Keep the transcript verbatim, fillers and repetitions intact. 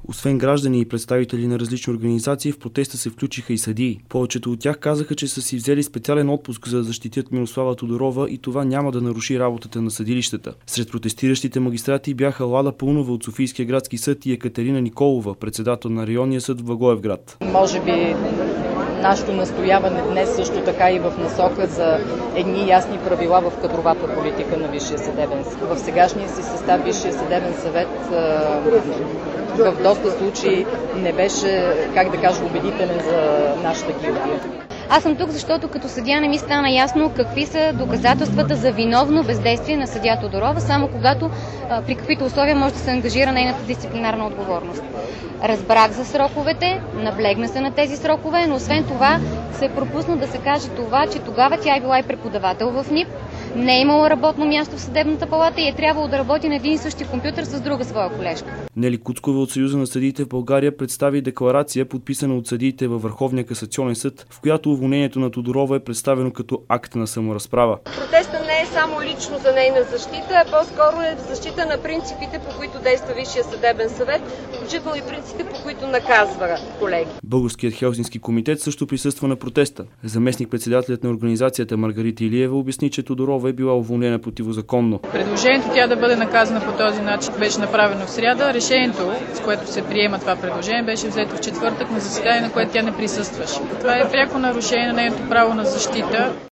Освен граждани и представители на различни организации, в протеста се включиха и съдии. Повечето от тях казаха, че са си взели специален отпуск за да защитят Мирослава Тодорова и това няма да наруши работата на съдилищата. Сред протестиращите магистрати бяха Лада Паунова от Софийския градски съд и Екатерина Николова, председател на районния съд в Благоевград. Може би нашето настояване днес също така и в насока за едни ясни правила в кадровата политика на Висшия съдебен съвет. В сегашния си състав Висшия съдебен съвет в доста случаи не беше, как да кажа, убедителен за нашата гилдия. Аз съм тук, защото като съдия не ми стана ясно какви са доказателствата за виновно бездействие на съдия Тодорова, само когато при каквито условия може да се ангажира нейната дисциплинарна отговорност. Разбрах за сроковете, наблегна се на тези срокове, но освен това се пропусна да се каже това, че тогава тя е била и преподавател в НИП, не е имала работно място в съдебната палата и е трябвало да работи на един и същи компютър с друга своя колежка. Нели Куцкова от Съюза на съдиите в България представи декларация, подписана от съдиите във Върховния касационен съд, в която уволнението на Тодорова е представено като акт на саморазправа. Протестът не е само лично за нейна защита, а по-скоро е защита на принципите, по които действа Висшия съдебен съвет, включително и принципите, по които наказва колеги. Българският Хелсински комитет също присъства на протеста. Заместник-председателят на организацията Маргарита Илиева обясни, че Тодорова е била уволнена противозаконно. Предложението тя да бъде наказана по този начин беше направено в сряда. Решението, с което се приема това предложение, беше взето в четвъртък на заседание, на което тя не присъстваше. Това е пряко нарушение на нейното право на защита.